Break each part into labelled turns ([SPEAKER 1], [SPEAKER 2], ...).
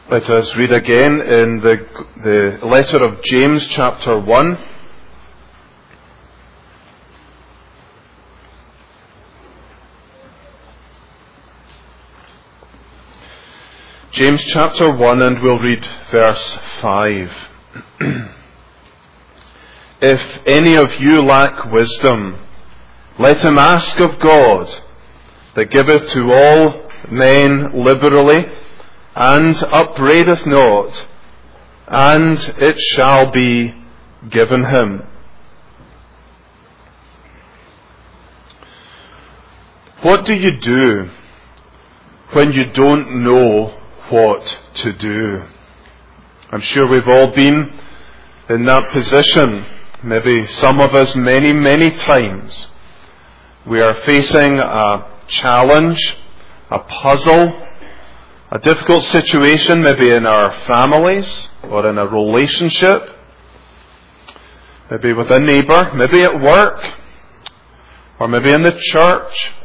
[SPEAKER 1] Let us read again in the letter of James, chapter 1. James chapter 1, and we'll read verse 5. If any of you lack wisdom, let him ask of God, that giveth to all men liberally, and upbraideth not, and it shall be given him. What do you do when you don't know what to do? I'm sure we've all been in that position, maybe some of us many times. We are facing a challenge, a puzzle, a difficult situation, maybe in our families or in a relationship, maybe with a neighbour, maybe at work, or maybe in the church.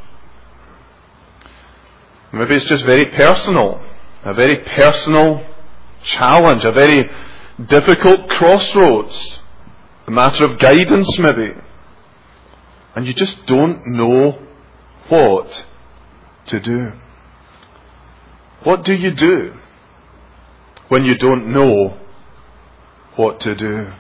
[SPEAKER 1] Maybe it's just very personal, a very personal challenge, a very difficult crossroads, a matter of guidance maybe, and you just don't know what to do. What do you do when you don't know what to do?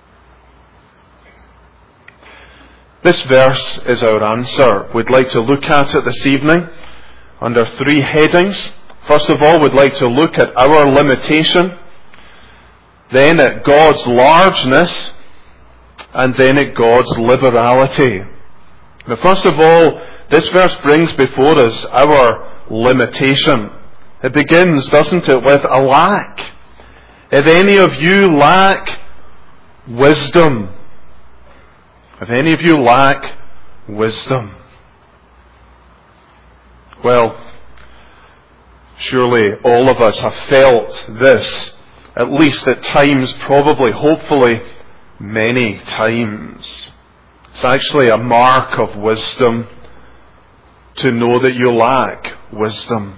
[SPEAKER 1] This verse is our answer. We'd like to look at it this evening under three headings. First of all, we'd like to look at our limitation, then at God's largeness, and then at God's liberality. Now, first of all, this verse brings before us our limitation. It begins, doesn't it, with a lack. If any of you lack wisdom. If any of you lack wisdom. Well, surely all of us have felt this, at least at times, probably, hopefully, many times. It's actually a mark of wisdom to know that you lack wisdom.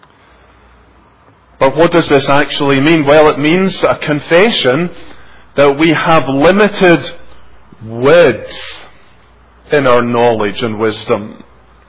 [SPEAKER 1] But what does this actually mean? Well, it means a confession that we have limited width in our knowledge and wisdom.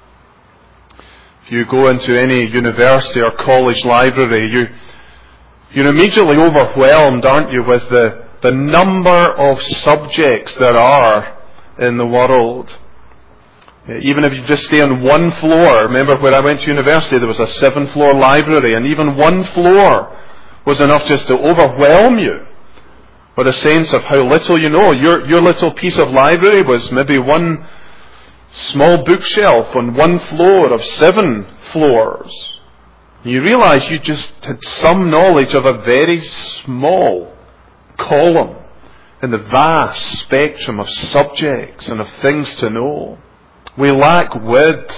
[SPEAKER 1] If you go into any university or college library, you're immediately overwhelmed, aren't you, with the number of subjects there are in the world. Even if you just stay on one floor, remember when I went to university there was a 7-floor library, and even one floor was enough just to overwhelm you with a sense of how little you know. Your little piece of library was maybe one small bookshelf on one floor of 7 floors. You realize you just had some knowledge of a very small column in the vast spectrum of subjects and of things to know. We lack width.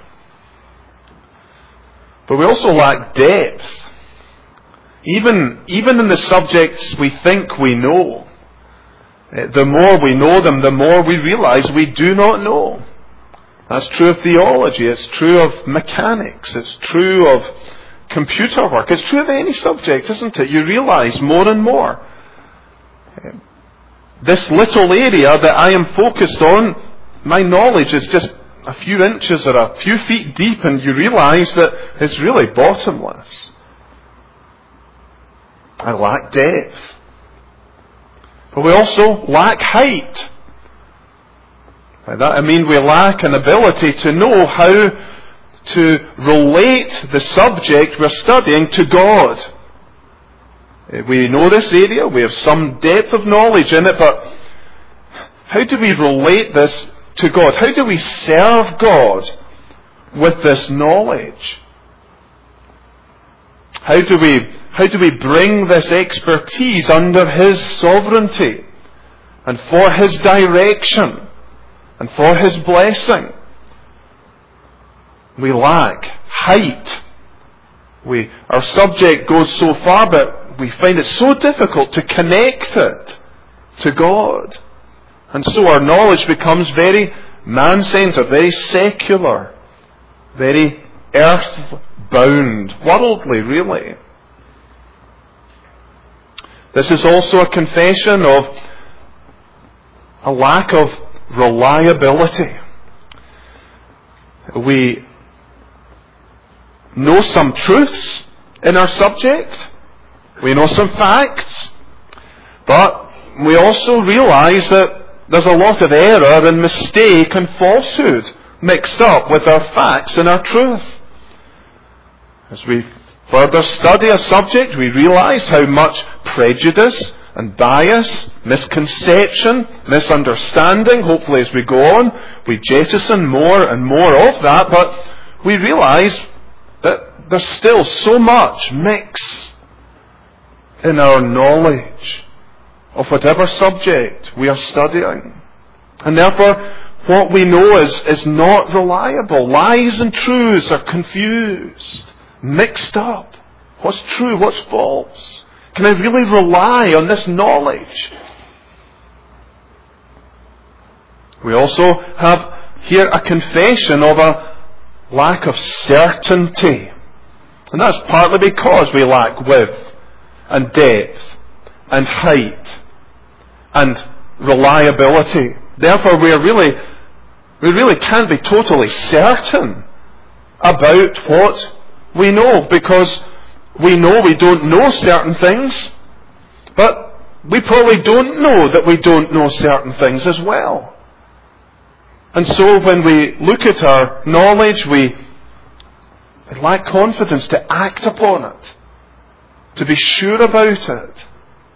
[SPEAKER 1] But we also lack depth. Even in the subjects we think we know, the more we know them, the more we realize we do not know. That's true of theology, it's true of mechanics, it's true of computer work, it's true of any subject, isn't it? You realize more and more. This little area that I am focused on, my knowledge is just a few inches or a few feet deep, and you realize that it's really bottomless. I lack depth. But we also lack height. By that I mean we lack an ability to know how to relate the subject we're studying to God. We know this area, we have some depth of knowledge in it, but how do we relate this to God? How do we serve God with this knowledge? How do we bring this expertise under His sovereignty and for His direction and for His blessing? We lack height. Our subject goes so far, but we find it so difficult to connect it to God. And so our knowledge becomes very man-centered, very secular, very earth-bound, worldly, really. This is also a confession of a lack of reliability. We know some truths in our subject. We know some facts. But we also realize that there's a lot of error and mistake and falsehood mixed up with our facts and our truth. As we further study a subject, we realize how much prejudice and bias, misconception, misunderstanding, hopefully as we go on, we jettison more and more of that, but we realize that there's still so much mix in our knowledge of whatever subject we are studying. And therefore, what we know is not reliable. Lies and truths are confused, mixed up. What's true? What's false? Can I really rely on this knowledge? We also have here a confession of a lack of certainty. And that's partly because we lack width and depth and height and reliability. Therefore, we really can't be totally certain about what we know, because we know we don't know certain things, but we probably don't know that we don't know certain things as well. And so when we look at our knowledge, we lack confidence to act upon it, to be sure about it.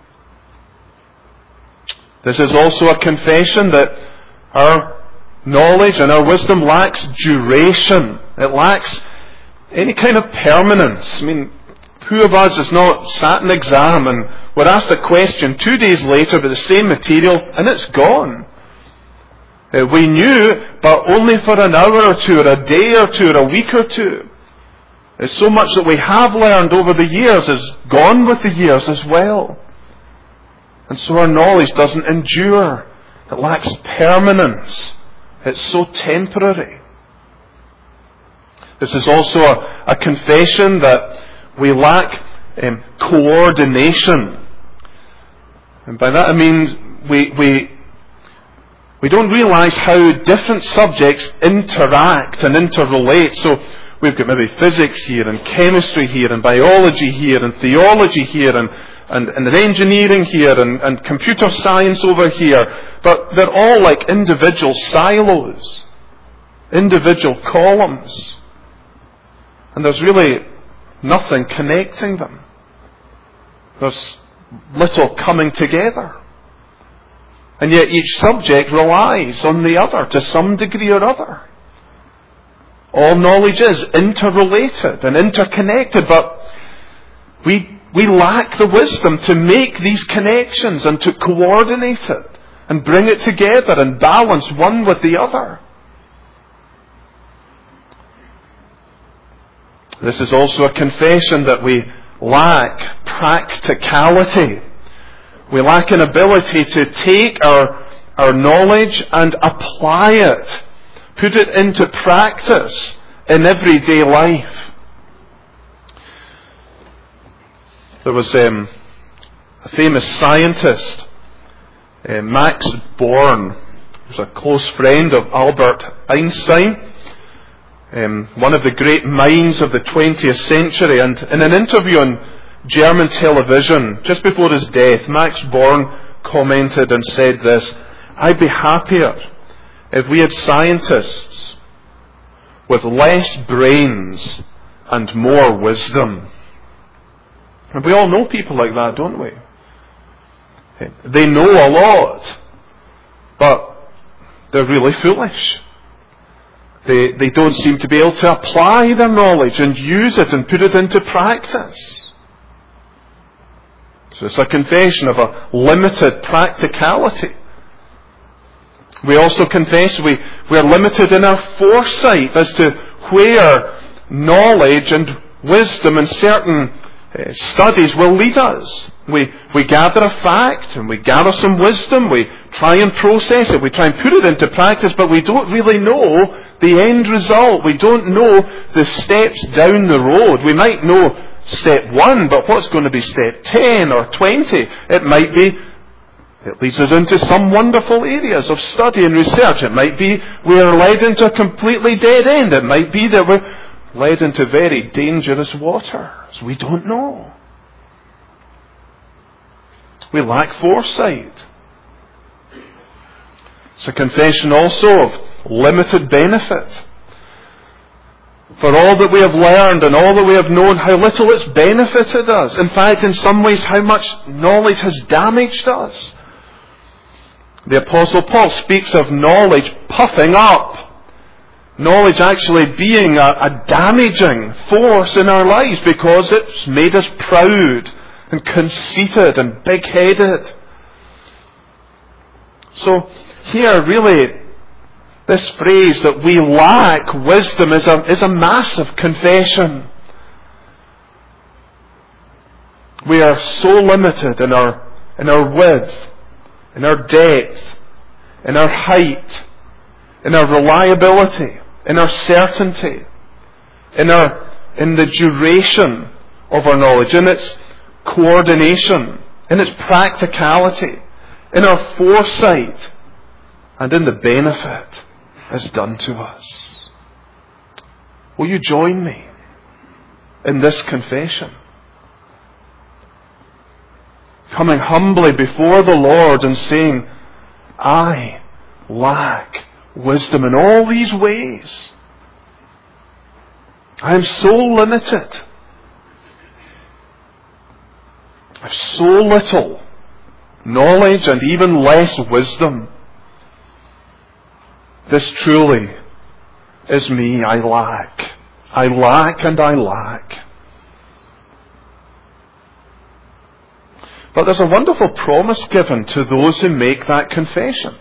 [SPEAKER 1] This is also a confession that our knowledge and our wisdom lacks duration. It lacks any kind of permanence. I mean, who of us has not sat an exam and we're asked a question 2 days later with the same material and it's gone? We knew, but only for an hour or two, or a day or two, or a week or two. So much that we have learned over the years is gone with the years as well. And so our knowledge doesn't endure. It lacks permanence. It's so temporary. This is also a confession that we lack coordination. And by that I mean we don't realize how different subjects interact and interrelate. So we've got maybe physics here, and chemistry here, and biology here, and theology here, and engineering here, and computer science over here. But they're all like individual silos, individual columns. And there's really nothing connecting them. There's little coming together. And yet each subject relies on the other to some degree or other. All knowledge is interrelated and interconnected, but we lack the wisdom to make these connections and to coordinate it and bring it together and balance one with the other. This is also a confession that we lack practicality. We lack an ability to take our knowledge and apply it, put it into practice in everyday life. There was a famous scientist, Max Born, who was a close friend of Albert Einstein, one of the great minds of the 20th century. And in an interview on German television, just before his death, Max Born commented and said this: "I'd be happier if we had scientists with less brains and more wisdom." And we all know people like that, don't we? They know a lot, but they're really foolish. They don't seem to be able to apply their knowledge and use it and put it into practice. So it's a confession of a limited practicality. We also confess we are limited in our foresight as to where knowledge and wisdom and certain studies will lead us. We gather a fact and we gather some wisdom, we try and process it, we try and put it into practice, but we don't really know the end result. We don't know the steps down the road. We might know step 1, but what's going to be step 10 or 20? It might be it leads us into some wonderful areas of study and research. It might be we are led into a completely dead end. It might be that we're led into very dangerous waters. We don't know. We lack foresight. It's a confession also of limited benefit. For all that we have learned and all that we have known, how little it's benefited us. In fact, in some ways, how much knowledge has damaged us. The Apostle Paul speaks of knowledge puffing up. Knowledge actually being a damaging force in our lives because it's made us proud and conceited and big-headed. So here really, this phrase that we lack wisdom is a massive confession. We are so limited in our width, in our depth, in our height, in our reliability, in our certainty, in the duration of our knowledge, in its coordination, in its practicality, in our foresight, and in the benefit it's done to us. Will you join me in this confession? Coming humbly before the Lord and saying, I lack wisdom in all these ways. I am so limited. I have so little knowledge and even less wisdom. This truly is me. I lack. I lack and I lack. But there's a wonderful promise given to those who make that confession.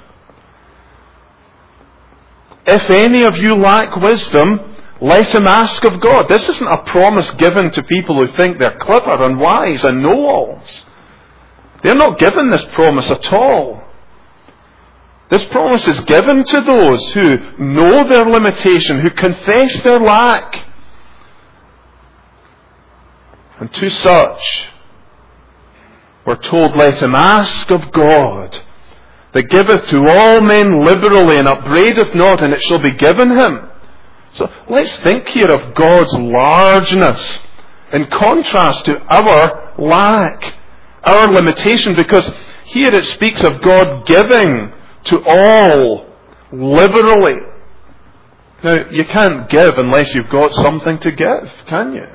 [SPEAKER 1] If any of you lack wisdom, let him ask of God. This isn't a promise given to people who think they're clever and wise and know-alls. They're not given this promise at all. This promise is given to those who know their limitation, who confess their lack. And to such, we're told, let him ask of God, that giveth to all men liberally and upbraideth not, and it shall be given him. So let's think here of God's largeness in contrast to our lack, our limitation, because here it speaks of God giving to all liberally. Now, you can't give unless you've got something to give, can you?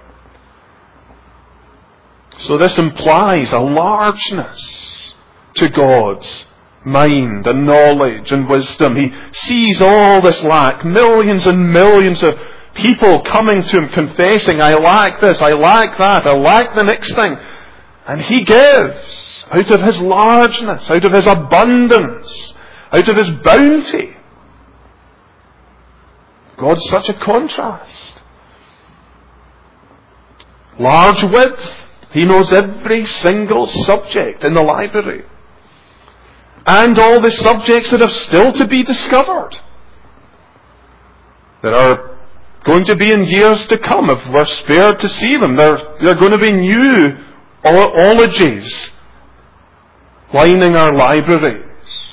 [SPEAKER 1] So this implies a largeness to God's mind and knowledge and wisdom. He sees all this lack, millions and millions of people coming to him confessing, I lack this, I lack that, I lack the next thing. And he gives out of his largeness, out of his abundance, out of his bounty. God's such a contrast. Large width. He knows every single subject in the library. And all the subjects that have still to be discovered. That are going to be in years to come if we're spared to see them. There are going to be new ologies lining our libraries.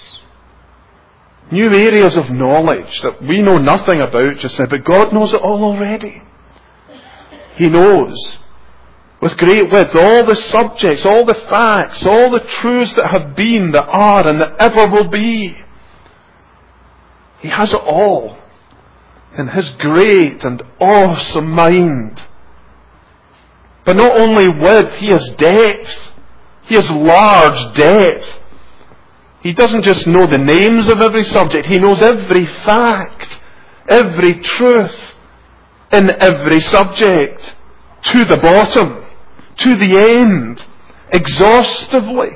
[SPEAKER 1] New areas of knowledge that we know nothing about just now, but God knows it all already. He knows with great width all the subjects, all the facts, all the truths that have been, that are, and that ever will be. He has it all in his great and awesome mind. But not only width, he has depth. He has large depth. He doesn't just know the names of every subject. He knows every fact, every truth in every subject, to the bottom, to the end, exhaustively.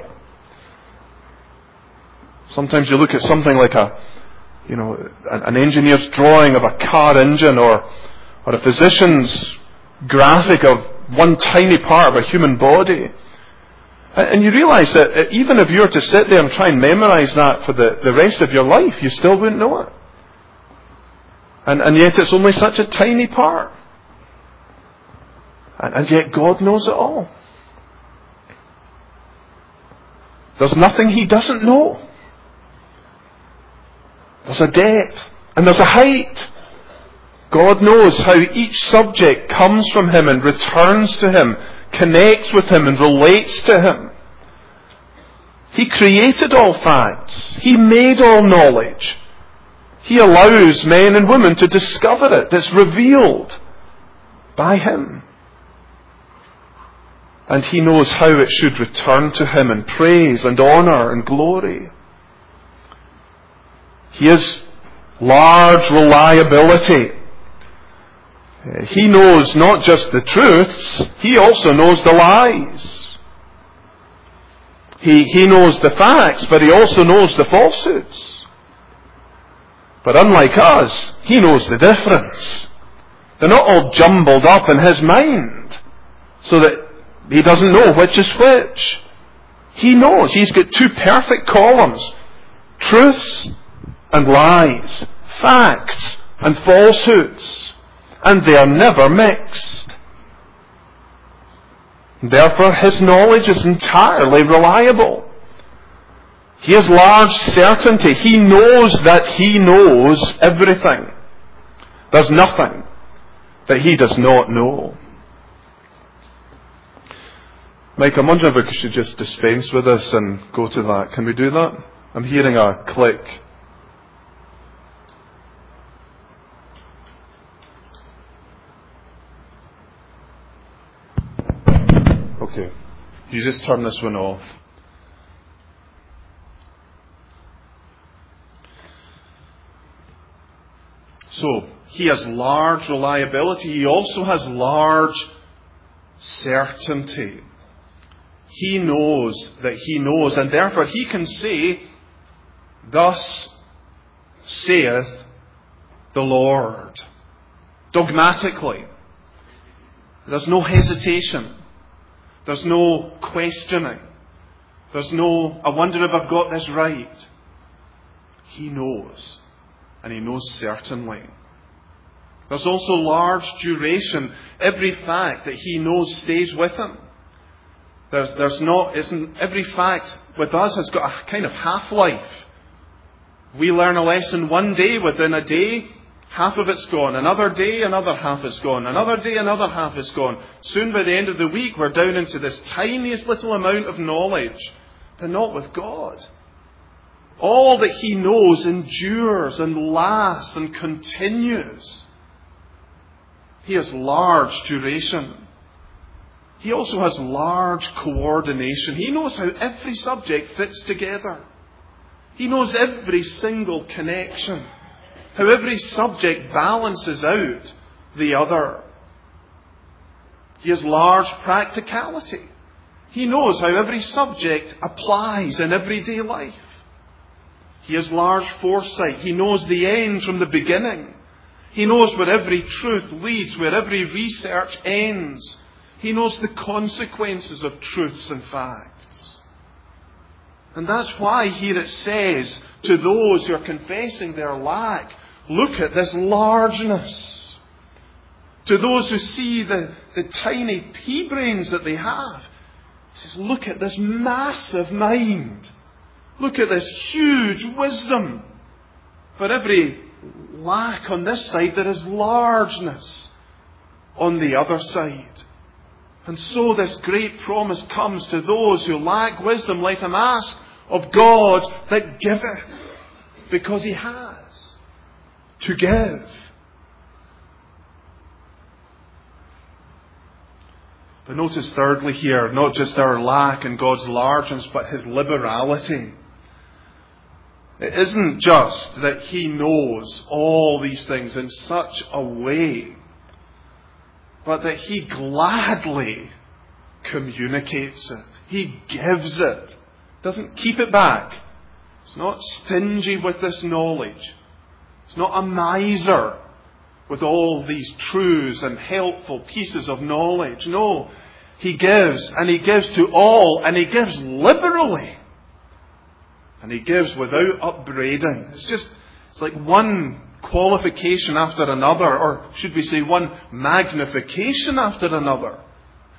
[SPEAKER 1] Sometimes you look at something like an engineer's drawing of a car engine or a physician's graphic of one tiny part of a human body. And you realize that even if you were to sit there and try and memorize that for the rest of your life, you still wouldn't know it. And yet it's only such a tiny part. And yet God knows it all. There's nothing He doesn't know. There's a depth and there's a height. God knows how each subject comes from Him and returns to Him, connects with Him and relates to Him. He created all facts. He made all knowledge. He allows men and women to discover it. It's revealed by Him. And He knows how it should return to Him in praise and honour and glory. He has large reliability. He knows not just the truths, He also knows the lies. He knows the facts, but He also knows the falsehoods. But unlike us, He knows the difference. They're not all jumbled up in His mind, so that He doesn't know which is which. He knows. He's got two perfect columns. Truths and lies. Facts and falsehoods. And they are never mixed. Therefore, His knowledge is entirely reliable. He has large certainty. He knows that He knows everything. There's nothing that He does not know. Mike, I'm wondering if we should just dispense with this and go to that. Can we do that? I'm hearing a click. Okay. You just turn this one off. So, He has large reliability. He also has large certainty. He knows that He knows, and therefore He can say, "Thus saith the Lord." Dogmatically. There's no hesitation. There's no questioning. There's no, "I wonder if I've got this right." He knows. And He knows certainly. There's also large duration. Every fact that He knows stays with Him. Every fact with us has got a kind of half-life. We learn a lesson one day, within a day, half of it's gone. Another day, another half is gone. Another day, another half is gone. Soon by the end of the week, we're down into this tiniest little amount of knowledge. But not with God. All that He knows endures and lasts and continues. He has large duration. He also has large coordination. He knows how every subject fits together. He knows every single connection. How every subject balances out the other. He has large practicality. He knows how every subject applies in everyday life. He has large foresight. He knows the end from the beginning. He knows where every truth leads, where every research ends. He knows the consequences of truths and facts. And that's why here it says to those who are confessing their lack, look at this largeness. To those who see the tiny pea brains that they have, he says, look at this massive mind. Look at this huge wisdom. For every lack on this side, there is largeness on the other side. And so this great promise comes to those who lack wisdom. Let him ask of God that giveth, because He has to give. But notice thirdly here, not just our lack and God's largeness, but His liberality. It isn't just that He knows all these things in such a way, but that He gladly communicates it. He gives it. Doesn't keep it back. It's not stingy with this knowledge. It's not a miser with all these truths and helpful pieces of knowledge. No, He gives, and He gives to all, and He gives liberally. And He gives without upbraiding. It's like one qualification after another, or should we say one magnification after another.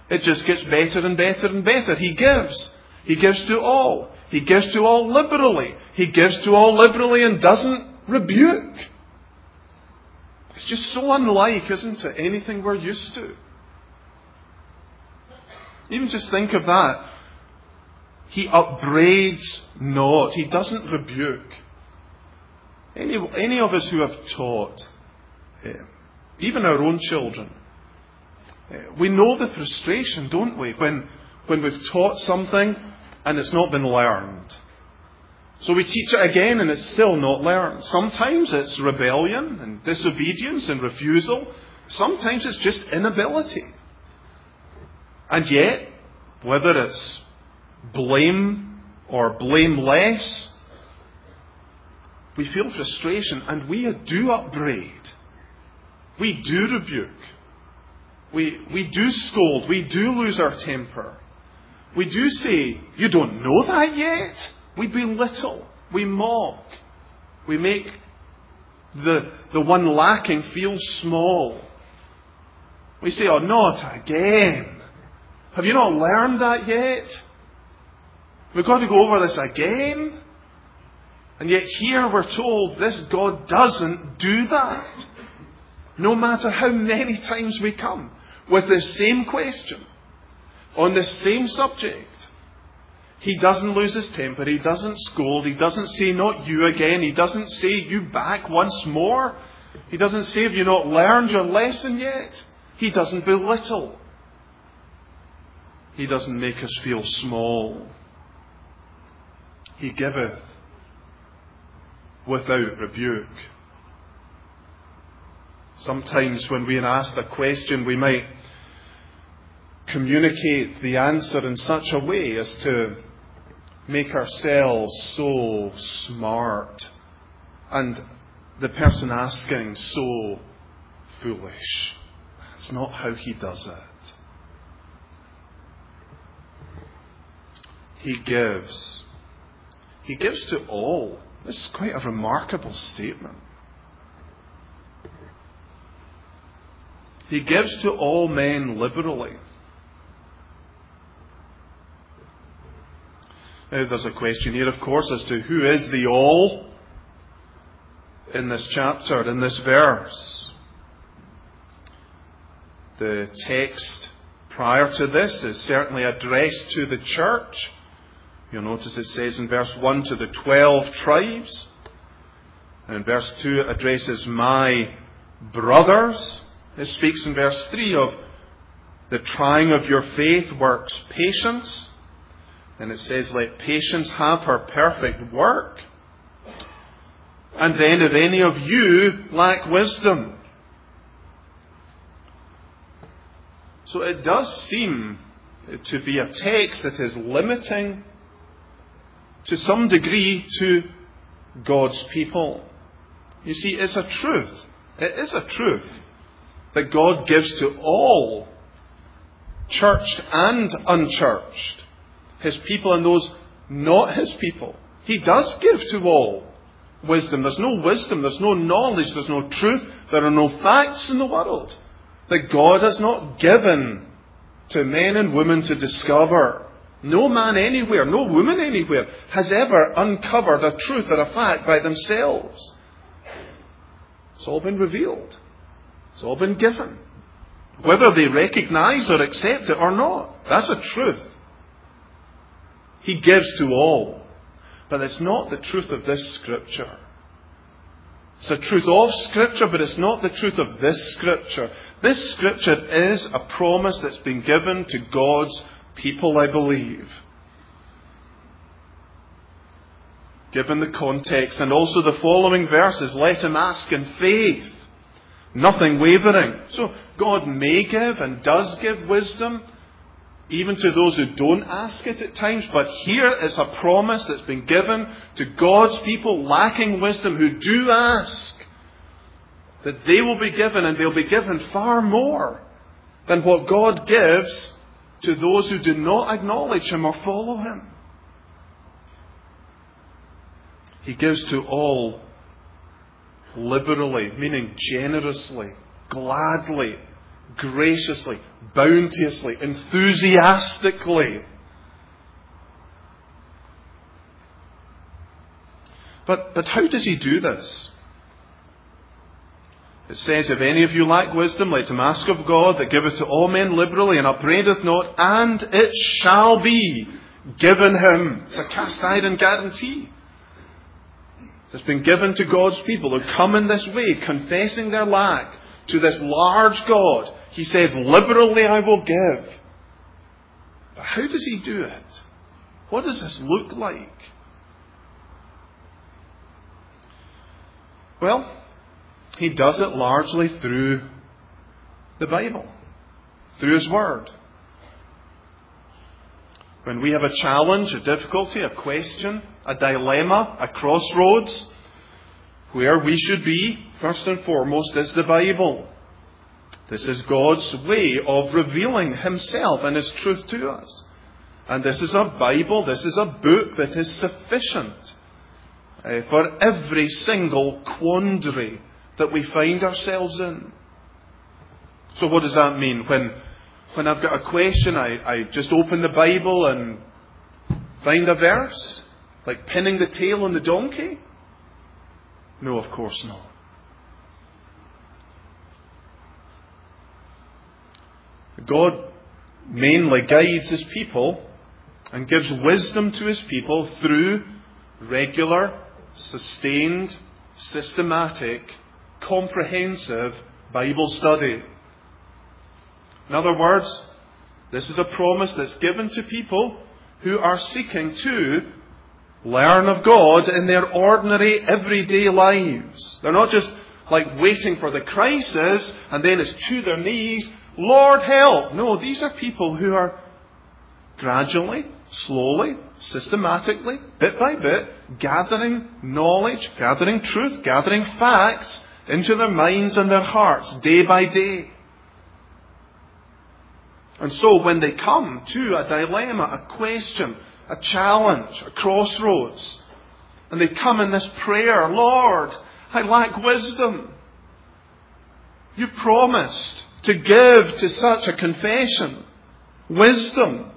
[SPEAKER 1] It just gets better and better and better. He gives. He gives to all. He gives to all liberally. He gives to all liberally and doesn't rebuke. It's just so unlike, isn't it, anything we're used to. Even just think of that. He upbraids not. He doesn't rebuke. Any of us who have taught, even our own children, we know the frustration, don't we, when we've taught something and it's not been learned. So we teach it again and it's still not learned. Sometimes it's rebellion and disobedience and refusal. Sometimes it's just inability. And yet, whether it's blame or blameless, we feel frustration and we do upbraid. We do rebuke. We do scold. We do lose our temper. We do say, you don't know that yet? We belittle. We mock. We make the one lacking feel small. We say, oh, not again. Have you not learned that yet? We've got to go over this again. And yet here we're told this God doesn't do that. No matter how many times we come with the same question on the same subject, He doesn't lose His temper. He doesn't scold. He doesn't say, not you again. He doesn't say, you back once more. He doesn't say, have you not learned your lesson yet? He doesn't belittle. He doesn't make us feel small. He giveth without rebuke. Sometimes when we are asked a question, we might communicate the answer in such a way as to make ourselves so smart and the person asking so foolish. That's not how He does it. He gives. He gives to all. This is quite a remarkable statement. He gives to all men liberally. Now there's a question here, of course, as to who is the all in this chapter, in this verse. The text prior to this is certainly addressed to the church. You'll notice it says in verse 1 to the 12 tribes. And in verse 2 it addresses my brothers. It speaks in verse 3 of the trying of your faith works patience. And it says, let patience have her perfect work. And then if any of you lack wisdom. So it does seem to be a text that is limiting to some degree to God's people. You see, it's a truth. It is a truth that God gives to all, churched and unchurched, His people and those not His people. He does give to all wisdom. There's no wisdom, there's no knowledge, there's no truth, there are no facts in the world that God has not given to men and women to discover. No man anywhere, no woman anywhere has ever uncovered a truth or a fact by themselves. It's all been revealed. It's all been given. Whether they recognize or accept it or not, that's a truth. He gives to all. But it's not the truth of this Scripture. It's the truth of Scripture, but it's not the truth of this Scripture. This Scripture is a promise that's been given to God's people, I believe. Given the context and also the following verses, let him ask in faith, nothing wavering. So God may give and does give wisdom, even to those who don't ask it at times. But here it's a promise that's been given to God's people lacking wisdom who do ask, that they will be given, and they'll be given far more than what God gives to those who do not acknowledge Him or follow Him. He gives to all liberally, meaning generously, gladly, graciously, bounteously, enthusiastically. But how does he do this? It says, if any of you lack wisdom, let him ask of God, that giveth to all men liberally, and upbraideth not, and it shall be given him. It's a cast iron guarantee. It's been given to God's people who come in this way, confessing their lack to this large God. He says, liberally I will give. But how does he do it? What does this look like? Well, he does it largely through the Bible, through his Word. When we have a challenge, a difficulty, a question, a dilemma, a crossroads, where we should be, first and foremost, is the Bible. This is God's way of revealing himself and his truth to us. And this is a Bible, this is a book that is sufficient for every single quandary that we find ourselves in. So what does that mean? When I've got a question, I just open the Bible and find a verse? Like pinning the tail on the donkey? No, of course not. God mainly guides his people and gives wisdom to his people through regular, sustained, systematic, comprehensive Bible study. In other words, this is a promise that's given to people who are seeking to learn of God in their ordinary, everyday lives. They're not just like waiting for the crisis and then it's to their knees, Lord help! No, these are people who are gradually, slowly, systematically, bit by bit, gathering knowledge, gathering truth, gathering facts into their minds and their hearts day by day. And so when they come to a dilemma, a question, a challenge, a crossroads, and they come in this prayer, Lord, I lack wisdom. You promised to give to such a confession wisdom.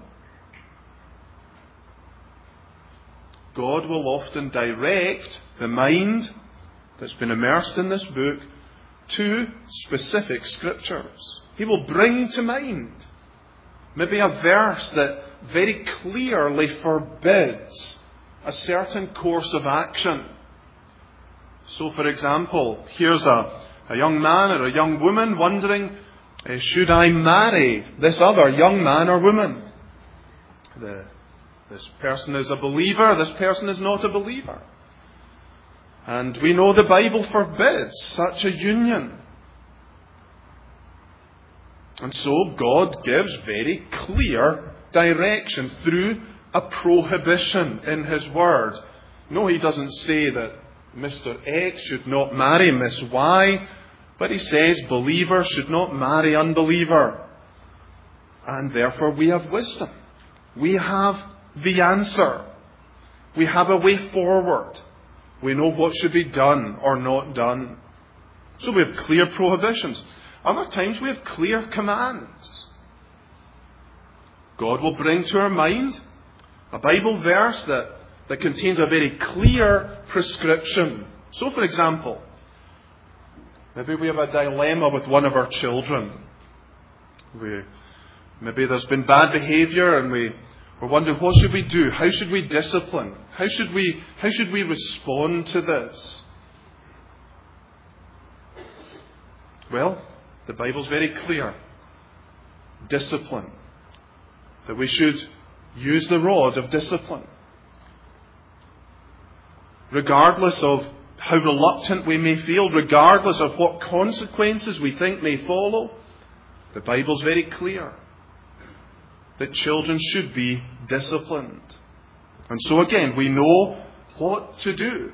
[SPEAKER 1] God will often direct the mind that's been immersed in this book to specific scriptures. He will bring to mind maybe a verse that very clearly forbids a certain course of action. So, for example, here's a young man or a young woman wondering, should I marry this other young man or woman? This person is a believer, this person is not a believer. And we know the Bible forbids such a union. And so God gives very clear direction through a prohibition in his word. No, he doesn't say that Mr. X should not marry Miss Y, but he says believer should not marry unbeliever. And therefore we have wisdom. We have the answer. We have a way forward. We know what should be done or not done. So we have clear prohibitions. Other times we have clear commands. God will bring to our mind a Bible verse that contains a very clear prescription. So, for example, maybe we have a dilemma with one of our children. Maybe there's been bad behaviour and we're wondering, what should we do? How should we discipline? How should we respond to this? Well, the Bible's very clear. Discipline. That we should use the rod of discipline. Regardless of how reluctant we may feel, regardless of what consequences we think may follow, the Bible's very clear that children should be disciplined. And so again, we know what to do.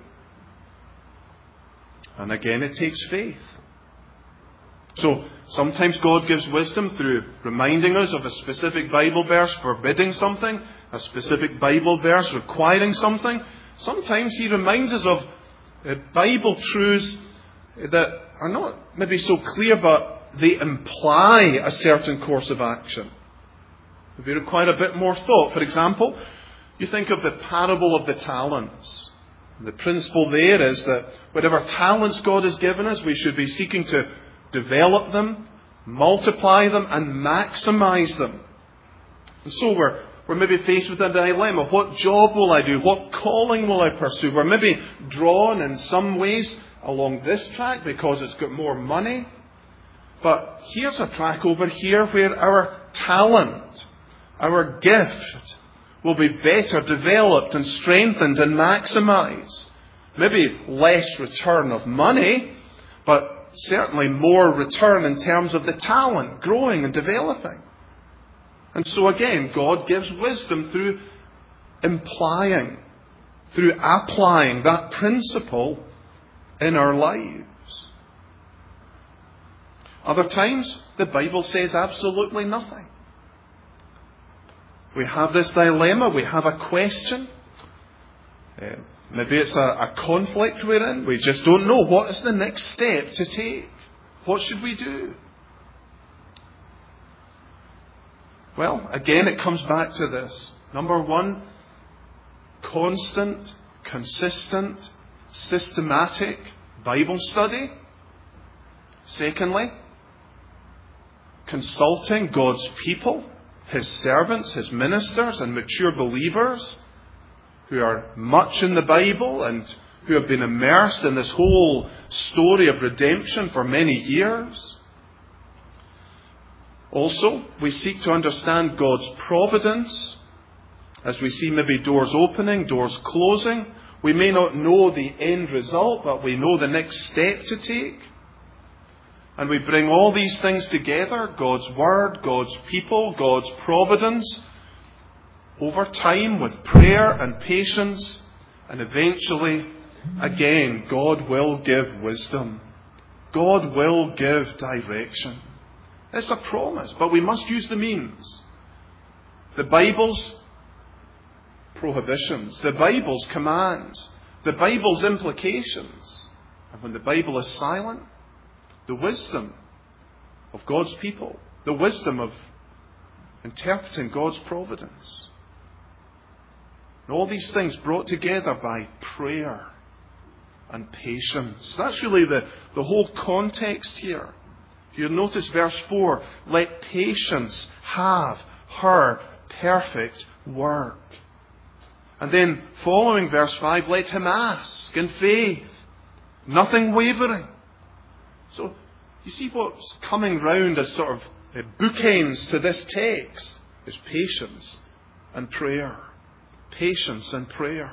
[SPEAKER 1] And again, it takes faith. So, sometimes God gives wisdom through reminding us of a specific Bible verse forbidding something, a specific Bible verse requiring something. Sometimes He reminds us of Bible truths that are not maybe so clear, but they imply a certain course of action. They require a bit more thought. For example, you think of the parable of the talents. The principle there is that whatever talents God has given us, we should be seeking to develop them, multiply them, and maximize them. And so we're maybe faced with a dilemma. What job will I do? What calling will I pursue? We're maybe drawn in some ways along this track because it's got more money. But here's a track over here where our talent, our gift, will be better developed and strengthened and maximized. Maybe less return of money, but certainly more return in terms of the talent growing and developing. And so again, God gives wisdom through implying, through applying that principle in our lives. Other times, the Bible says absolutely nothing. We have this dilemma, we have a question. Maybe it's a conflict we're in. We just don't know what is the next step to take. What should we do? Well, again, it comes back to this. Number one, constant, consistent, systematic Bible study. Secondly, consulting God's people, His servants, His ministers, and mature believers who are much in the Bible and who have been immersed in this whole story of redemption for many years. Also, we seek to understand God's providence as we see maybe doors opening, doors closing. We may not know the end result, but we know the next step to take. And we bring all these things together, God's Word, God's people, God's providence, over time with prayer and patience, and eventually, again, God will give wisdom. God will give direction. It's a promise, but we must use the means. The Bible's prohibitions, the Bible's commands, the Bible's implications. And when the Bible is silent, the wisdom of God's people, the wisdom of interpreting God's providence. And all these things brought together by prayer and patience. That's really the whole context here. You'll notice verse 4, let patience have her perfect work. And then following verse 5, let him ask in faith, nothing wavering. So you see what's coming round as sort of bookends to this text is patience and prayer. Patience and prayer.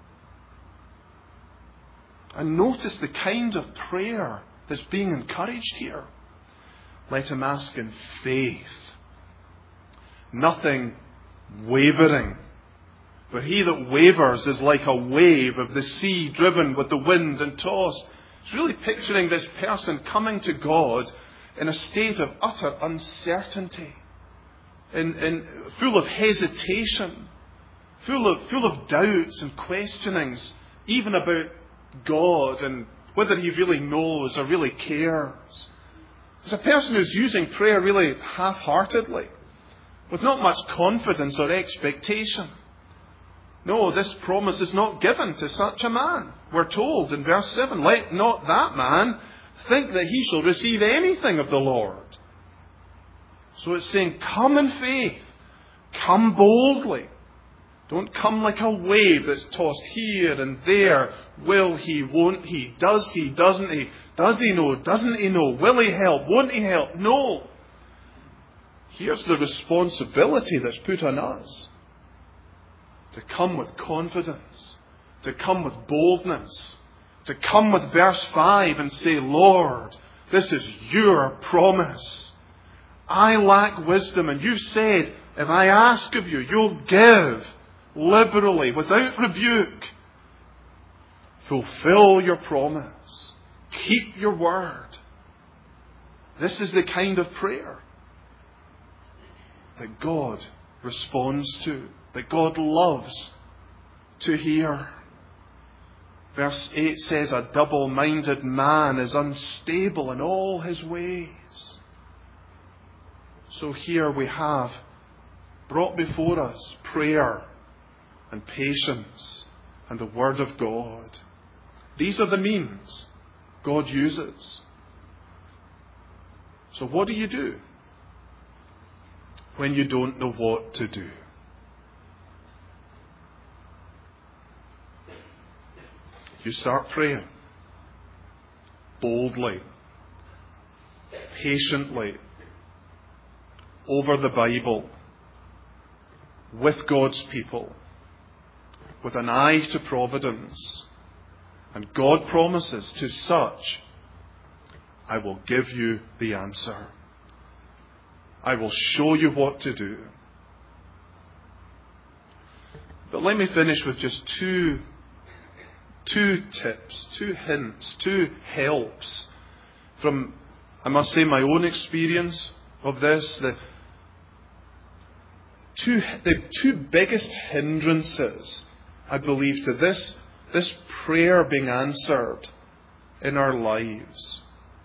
[SPEAKER 1] And notice the kind of prayer that's being encouraged here. Let him ask in faith. Nothing wavering. For he that wavers is like a wave of the sea driven with the wind and tossed. It's really picturing this person coming to God in a state of utter uncertainty, full of hesitation, full of doubts and questionings, even about God and whether he really knows or really cares. It's a person who's using prayer really half-heartedly, with not much confidence or expectation. No, this promise is not given to such a man. We're told in verse 7, let not that man think that he shall receive anything of the Lord. So it's saying, come in faith. Come boldly. Don't come like a wave that's tossed here and there. Will he, won't he? Does he, doesn't he? Does he know, doesn't he know? Will he help, won't he help? No. Here's the responsibility that's put on us. To come with confidence. To come with boldness. To come with verse 5 and say, Lord, this is your promise. I lack wisdom, and you said, if I ask of you, you'll give liberally, without rebuke. Fulfill your promise. Keep your word. This is the kind of prayer that God responds to, that God loves to hear. Verse 8 says, a double-minded man is unstable in all his ways. So here we have brought before us prayer and patience and the Word of God. These are the means God uses. So what do you do when you don't know what to do? You start praying boldly, patiently, over the Bible, with God's people, with an eye to providence. And God promises to such, I will give you the answer. I will show you what to do. But let me finish with just two tips, 2 hints, 2 helps from, I must say, my own experience of this. The two biggest hindrances, I believe, to this prayer being answered in our lives.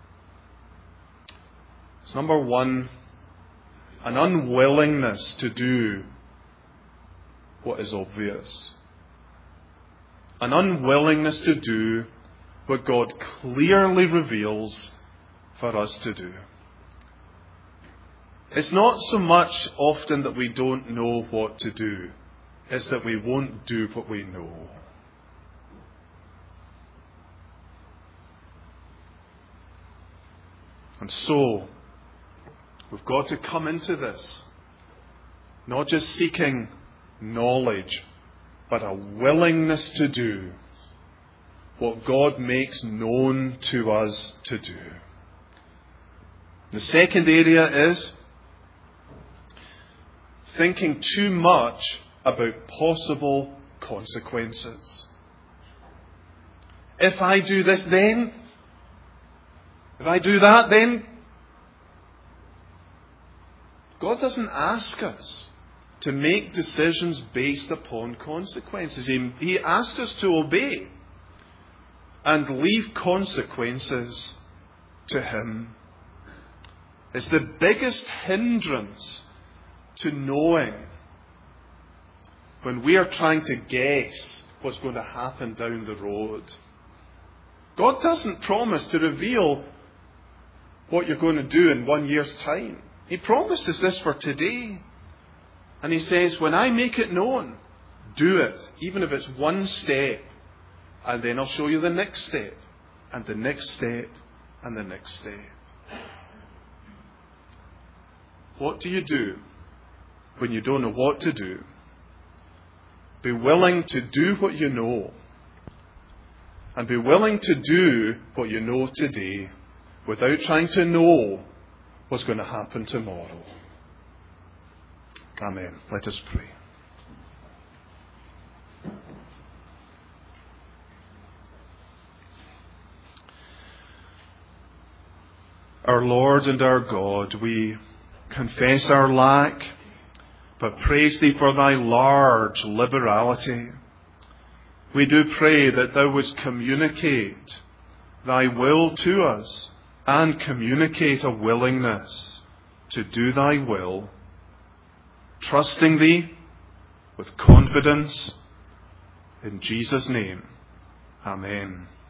[SPEAKER 1] It's number 1, an unwillingness to do what is obvious. An unwillingness to do what God clearly reveals for us to do. It's not so much often that we don't know what to do. It's that we won't do what we know. And so, we've got to come into this, not just seeking knowledge, but a willingness to do what God makes known to us to do. The second area is thinking too much about possible consequences. If I do this, then? If I do that, then? God doesn't ask us to make decisions based upon consequences. He asked us to obey and leave consequences to Him. It's the biggest hindrance to knowing when we are trying to guess what's going to happen down the road. God doesn't promise to reveal what you're going to do in 1 year's time. He promises this for today. And He says, when I make it known, do it, even if it's 1 step. And then I'll show you the next step, and the next step, and the next step. What do you do when you don't know what to do? Be willing to do what you know. And be willing to do what you know today without trying to know what's going to happen tomorrow. Amen. Let us pray. Our Lord and our God, we confess our lack, but praise Thee for Thy large liberality. We do pray that Thou wouldst communicate Thy will to us and communicate a willingness to do Thy will, trusting Thee with confidence. In Jesus' name, Amen.